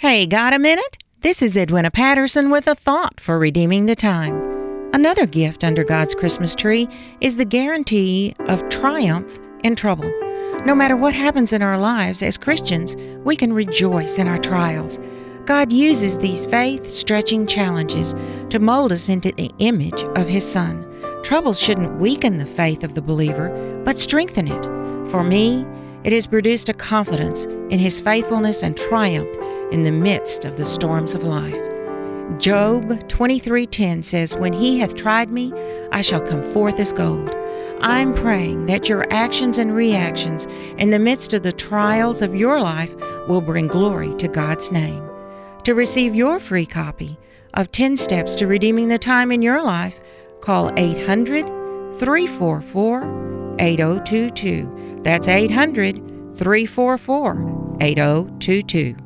Hey, got a minute? This is Edwina Patterson with a thought for redeeming the time. Another gift under God's Christmas tree is the guarantee of triumph in trouble. No matter what happens in our lives as Christians, we can rejoice in our trials. God uses these faith-stretching challenges to mold us into the image of His Son. Troubles shouldn't weaken the faith of the believer, but strengthen it. For me, it has produced a confidence in His faithfulness and triumph in the midst of the storms of life. Job 23:10 says, "When He hath tried me, I shall come forth as gold." I'm praying that your actions and reactions in the midst of the trials of your life will bring glory to God's name. To receive your free copy of 10 Steps to Redeeming the Time in Your Life, call 800-344-8022. That's 800-344-8022.